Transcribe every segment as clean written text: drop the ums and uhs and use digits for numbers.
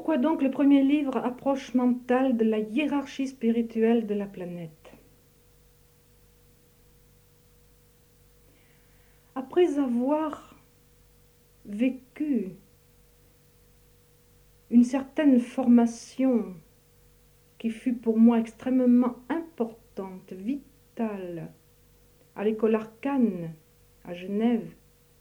Pourquoi donc le premier livre approche mentale de la hiérarchie spirituelle de la planète? Après avoir vécu une certaine formation qui fut pour moi extrêmement importante, vitale, à l'école Arcane, à Genève,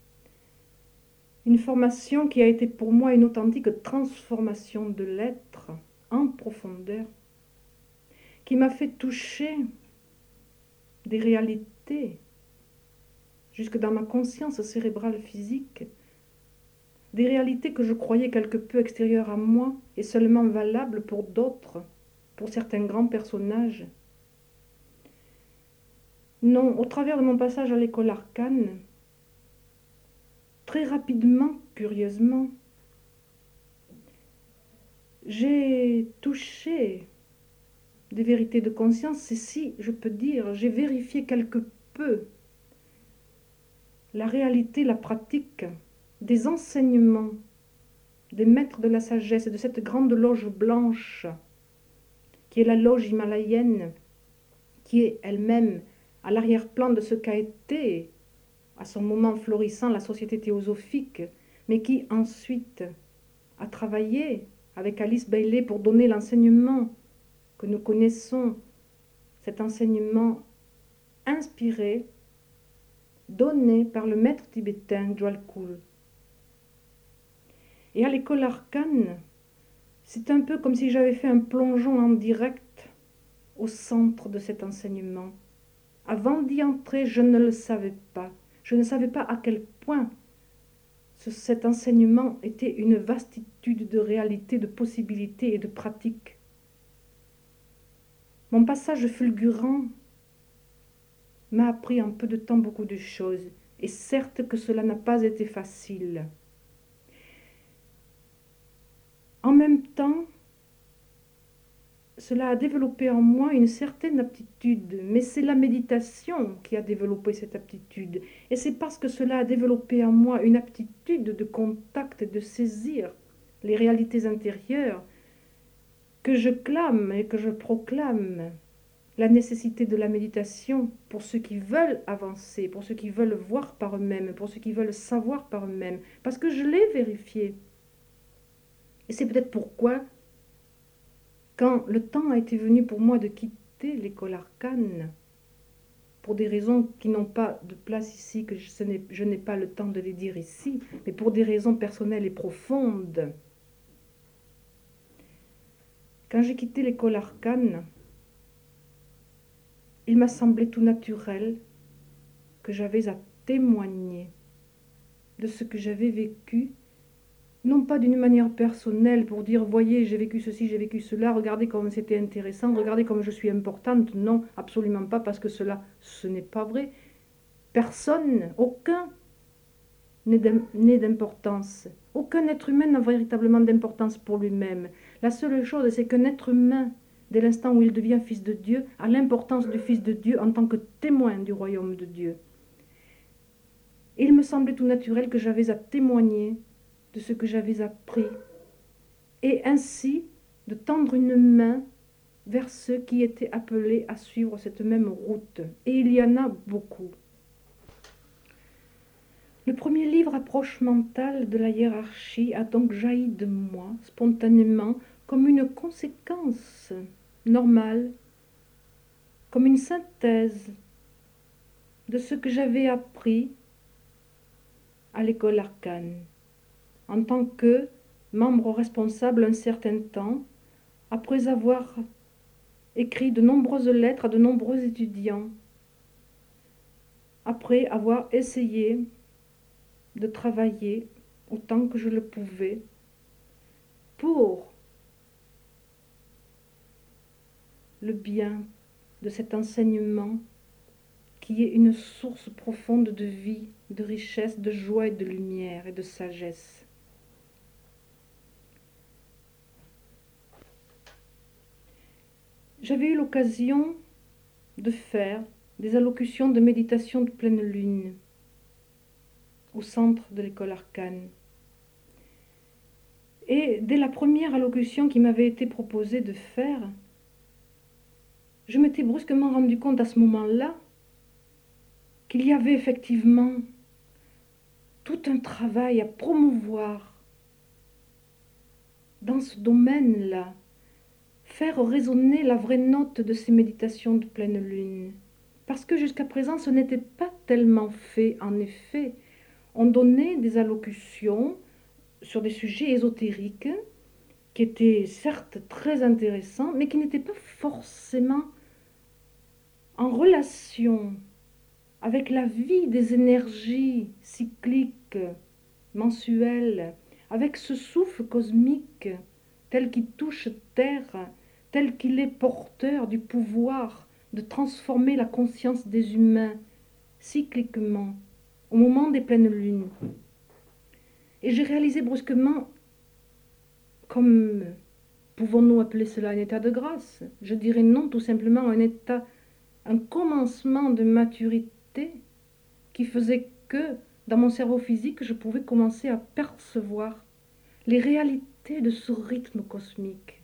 une formation qui a été pour moi une authentique transformation de l'être en profondeur, qui m'a fait toucher des réalités jusque dans ma conscience cérébrale physique, des réalités que je croyais quelque peu extérieures à moi et seulement valables pour d'autres, pour certains grands personnages. Non, au travers de mon passage à l'école Arcane, très rapidement, curieusement, j'ai touché des vérités de conscience, et si je peux dire, j'ai vérifié quelque peu la réalité, la pratique des enseignements des maîtres de la sagesse et de cette grande loge blanche qui est la loge himalayenne, qui est elle-même à l'arrière-plan de ce qu'a été à son moment florissant la société théosophique, mais qui ensuite a travaillé avec Alice Bailey pour donner l'enseignement que nous connaissons, cet enseignement inspiré, donné par le maître tibétain Djwhal-Khul. Et à l'école Arcane, c'est un peu comme si j'avais fait un plongeon en direct au centre de cet enseignement. Avant d'y entrer, je ne le savais pas. Je ne savais pas à quel point cet enseignement était une vastitude de réalités, de possibilités et de pratiques. Mon passage fulgurant m'a appris en peu de temps beaucoup de choses, et certes que cela n'a pas été facile. En même temps, cela a développé en moi une certaine aptitude, mais c'est la méditation qui a développé cette aptitude. Et c'est parce que cela a développé en moi une aptitude de contact, de saisir les réalités intérieures, que je clame et que je proclame la nécessité de la méditation pour ceux qui veulent avancer, pour ceux qui veulent voir par eux-mêmes, pour ceux qui veulent savoir par eux-mêmes, parce que je l'ai vérifié. Et c'est peut-être pourquoi, quand le temps a été venu pour moi de quitter l'école Arcane, pour des raisons qui n'ont pas de place ici, que je n'ai pas le temps de les dire ici, mais pour des raisons personnelles et profondes, quand j'ai quitté l'école Arcane, il m'a semblé tout naturel que j'avais à témoigner de ce que j'avais vécu, non pas d'une manière personnelle pour dire « voyez, j'ai vécu ceci, j'ai vécu cela, regardez comme c'était intéressant, regardez comme je suis importante ». Non, absolument pas, parce que ce n'est pas vrai. Personne, aucun n'est d'importance. Aucun être humain n'a véritablement d'importance pour lui-même. La seule chose, c'est qu'un être humain, dès l'instant où il devient fils de Dieu, a l'importance du fils de Dieu en tant que témoin du royaume de Dieu. Et il me semblait tout naturel que j'avais à témoigner de ce que j'avais appris, et ainsi de tendre une main vers ceux qui étaient appelés à suivre cette même route. Et il y en a beaucoup. Le premier livre, Approche mentale de la hiérarchie, a donc jailli de moi, spontanément, comme une conséquence normale, comme une synthèse de ce que j'avais appris à l'école Arcane, en tant que membre responsable un certain temps, après avoir écrit de nombreuses lettres à de nombreux étudiants, après avoir essayé de travailler autant que je le pouvais pour le bien de cet enseignement qui est une source profonde de vie, de richesse, de joie et de lumière et de sagesse. J'avais eu l'occasion de faire des allocutions de méditation de pleine lune au centre de l'école Arcane. Et dès la première allocution qui m'avait été proposée de faire, je m'étais brusquement rendu compte à ce moment-là qu'il y avait effectivement tout un travail à promouvoir dans ce domaine-là, faire résonner la vraie note de ces méditations de pleine lune. Parce que jusqu'à présent, ce n'était pas tellement fait, en effet. On donnait des allocutions sur des sujets ésotériques qui étaient certes très intéressants, mais qui n'étaient pas forcément en relation avec la vie des énergies cycliques, mensuelles, avec ce souffle cosmique tel qu'il touche terre, tel qu'il est porteur du pouvoir de transformer la conscience des humains cycliquement au moment des pleines lunes. Et j'ai réalisé brusquement, comme pouvons-nous appeler cela un état de grâce? Je dirais non, tout simplement un commencement de maturité qui faisait que, dans mon cerveau physique, je pouvais commencer à percevoir les réalités de ce rythme cosmique.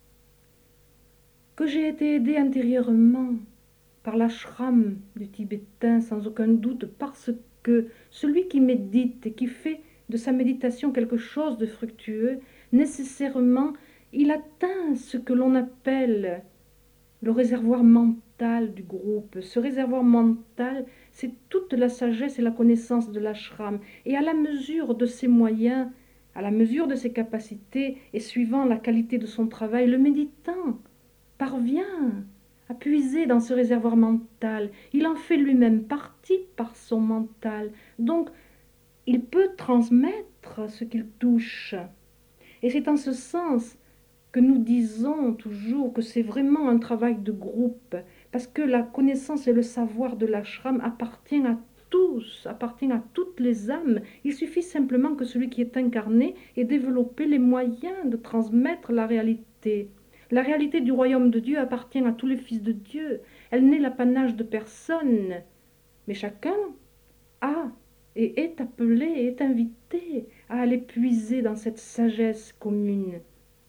Que j'ai été aidée intérieurement par l'ashram du Tibétain, sans aucun doute, parce que celui qui médite et qui fait de sa méditation quelque chose de fructueux, nécessairement, il atteint ce que l'on appelle le réservoir mental du groupe. Ce réservoir mental, c'est toute la sagesse et la connaissance de l'ashram. Et à la mesure de ses moyens, à la mesure de ses capacités et suivant la qualité de son travail, le méditant parvient à puiser dans ce réservoir mental. Il en fait lui-même partie par son mental. Donc, il peut transmettre ce qu'il touche. Et c'est en ce sens que nous disons toujours que c'est vraiment un travail de groupe, parce que la connaissance et le savoir de l'ashram appartient à tous, appartient à toutes les âmes. Il suffit simplement que celui qui est incarné ait développé les moyens de transmettre la réalité. La réalité du royaume de Dieu appartient à tous les fils de Dieu. Elle n'est l'apanage de personne, mais chacun a et est appelé et est invité à aller puiser dans cette sagesse commune.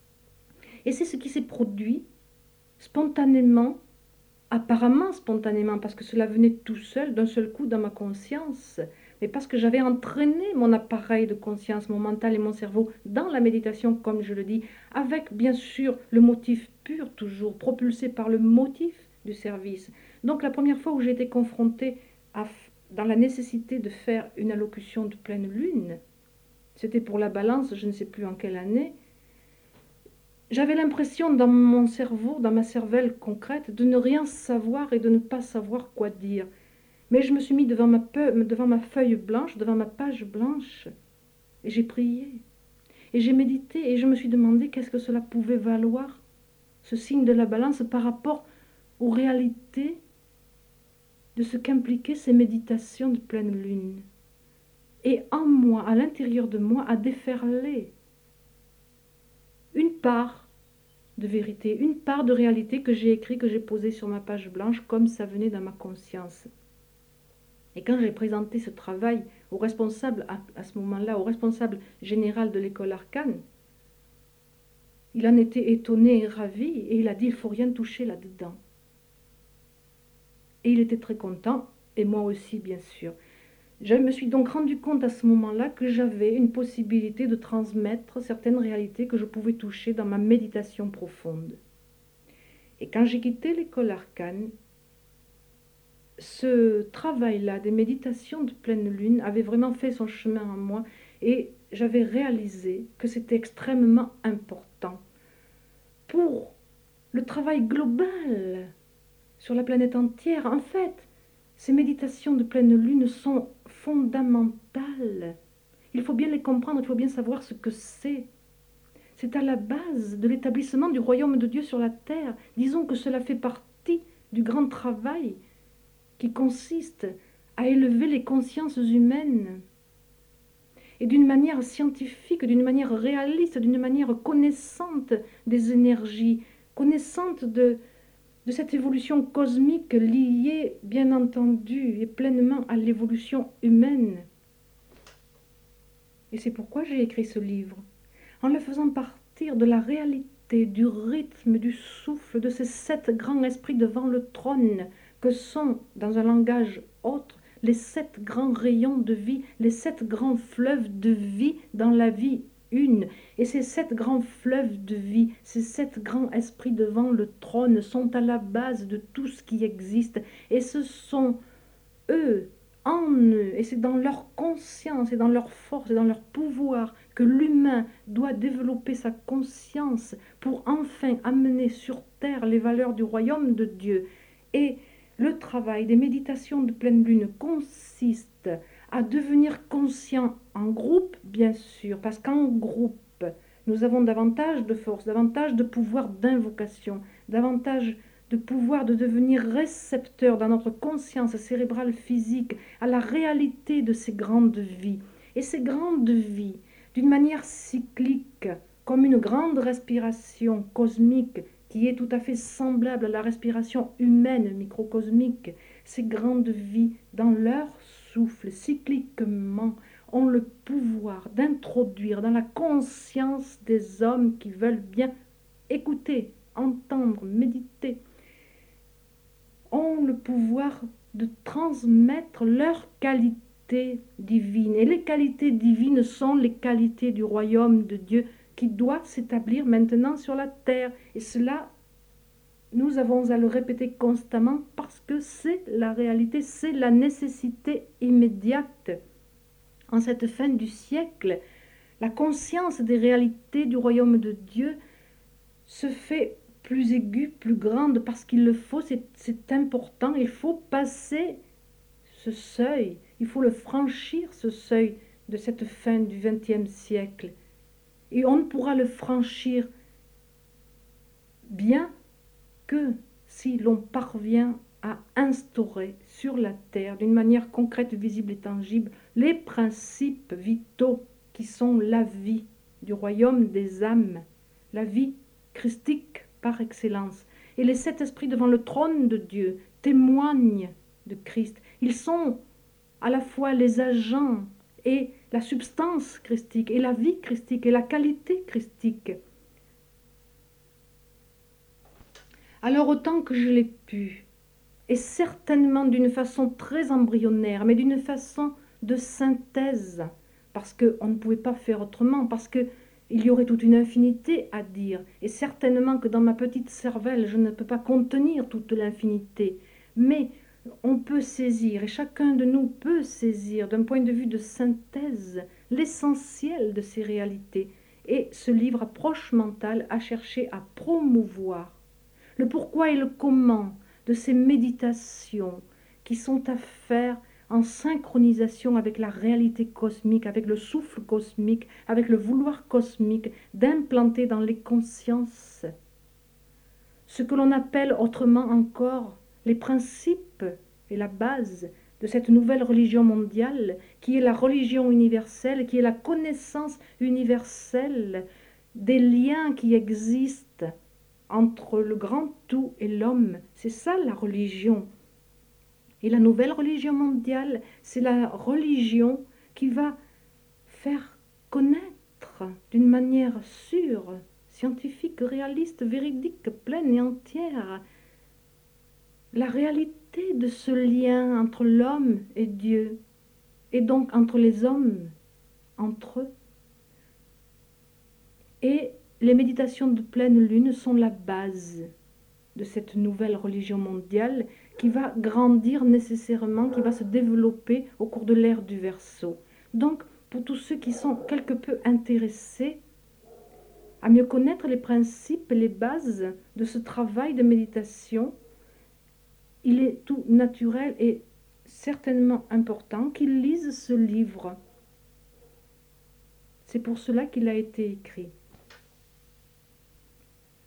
Et c'est ce qui s'est produit spontanément, apparemment spontanément, parce que cela venait tout seul, d'un seul coup dans ma conscience, mais parce que j'avais entraîné mon appareil de conscience, mon mental et mon cerveau dans la méditation, comme je le dis, avec bien sûr le motif pur toujours, propulsé par le motif du service. Donc la première fois où j'ai été confrontée dans la nécessité de faire une allocution de pleine lune, c'était pour la balance, je ne sais plus en quelle année. J'avais l'impression dans mon cerveau, dans ma cervelle concrète, de ne rien savoir et de ne pas savoir quoi dire. Mais je me suis mis devant ma feuille blanche, devant ma page blanche, et j'ai prié. Et j'ai médité, et je me suis demandé qu'est-ce que cela pouvait valoir, ce signe de la balance, par rapport aux réalités de ce qu'impliquaient ces méditations de pleine lune. Et en moi, à l'intérieur de moi, a déferlé une part de vérité, une part de réalité que j'ai écrit, que j'ai posée sur ma page blanche, comme ça venait dans ma conscience. Et quand j'ai présenté ce travail au responsable, à ce moment-là, au responsable général de l'école Arcane, il en était étonné et ravi, et il a dit, il ne faut rien toucher là-dedans. Et il était très content, et moi aussi, bien sûr. Je me suis donc rendu compte à ce moment-là que j'avais une possibilité de transmettre certaines réalités que je pouvais toucher dans ma méditation profonde. Et quand j'ai quitté l'école Arcane, ce travail-là des méditations de pleine lune avait vraiment fait son chemin en moi et j'avais réalisé que c'était extrêmement important pour le travail global sur la planète entière. En fait, ces méditations de pleine lune sont fondamentales. Il faut bien les comprendre, il faut bien savoir ce que c'est. C'est à la base de l'établissement du royaume de Dieu sur la terre. Disons que cela fait partie du grand travail qui consiste à élever les consciences humaines et d'une manière scientifique, d'une manière réaliste, d'une manière connaissante des énergies, connaissante de cette évolution cosmique liée, bien entendu, et pleinement à l'évolution humaine. Et c'est pourquoi j'ai écrit ce livre. en le faisant partir de la réalité, du rythme, du souffle, de ces 7 grands esprits devant le trône, que sont, dans un langage autre, les 7 grands rayons de vie, les 7 grands fleuves de vie dans la vie une. Et ces 7 grands fleuves de vie, ces 7 grands esprits devant le trône sont à la base de tout ce qui existe. Et ce sont eux, en eux, et c'est dans leur conscience, et dans leur force, et dans leur pouvoir que l'humain doit développer sa conscience pour enfin amener sur terre les valeurs du royaume de Dieu. Et le travail des méditations de pleine lune consiste à devenir conscient en groupe, bien sûr, parce qu'en groupe, nous avons davantage de force, davantage de pouvoir d'invocation, davantage de pouvoir de devenir récepteur dans notre conscience cérébrale physique à la réalité de ces grandes vies. Et ces grandes vies, d'une manière cyclique, comme une grande respiration cosmique qui est tout à fait semblable à la respiration humaine microcosmique, ces grandes vies, dans leur souffle, cycliquement, ont le pouvoir d'introduire dans la conscience des hommes qui veulent bien écouter, entendre, méditer, ont le pouvoir de transmettre leurs qualités divines. Et les qualités divines sont les qualités du royaume de Dieu qui doit s'établir maintenant sur la terre. Et cela, nous avons à le répéter constamment parce que c'est la réalité, c'est la nécessité immédiate. En cette fin du siècle, la conscience des réalités du royaume de Dieu se fait plus aiguë, plus grande, parce qu'il le faut, c'est important, il faut passer ce seuil, il faut le franchir, ce seuil de cette fin du XXe siècle. Et on ne pourra le franchir bien que si l'on parvient à instaurer sur la terre, d'une manière concrète, visible et tangible, les principes vitaux qui sont la vie du royaume des âmes, la vie christique par excellence. Et les 7 esprits devant le trône de Dieu témoignent de Christ. Ils sont à la fois les agents et la substance christique, et la vie christique, et la qualité christique. Alors autant que je l'ai pu, et certainement d'une façon très embryonnaire, mais d'une façon de synthèse, parce qu'on ne pouvait pas faire autrement, parce qu'il y aurait toute une infinité à dire, et certainement que dans ma petite cervelle, je ne peux pas contenir toute l'infinité, mais on peut saisir, et chacun de nous peut saisir, d'un point de vue de synthèse, l'essentiel de ces réalités, et ce livre Approche mentale a cherché à promouvoir le pourquoi et le comment de ces méditations qui sont à faire en synchronisation avec la réalité cosmique, avec le souffle cosmique, avec le vouloir cosmique, d'implanter dans les consciences ce que l'on appelle autrement encore les principes et la base de cette nouvelle religion mondiale, qui est la religion universelle, qui est la connaissance universelle des liens qui existent entre le grand tout et l'homme. C'est ça la religion. Et la nouvelle religion mondiale, c'est la religion qui va faire connaître d'une manière sûre, scientifique, réaliste, véridique, pleine et entière, la réalité de ce lien entre l'homme et Dieu, et donc entre les hommes, entre eux. Et les méditations de pleine lune sont la base de cette nouvelle religion mondiale qui va grandir nécessairement, qui va se développer au cours de l'ère du Verseau. Donc, pour tous ceux qui sont quelque peu intéressés à mieux connaître les principes et les bases de ce travail de méditation, il est tout naturel et certainement important qu'ils lisent ce livre. C'est pour cela qu'il a été écrit.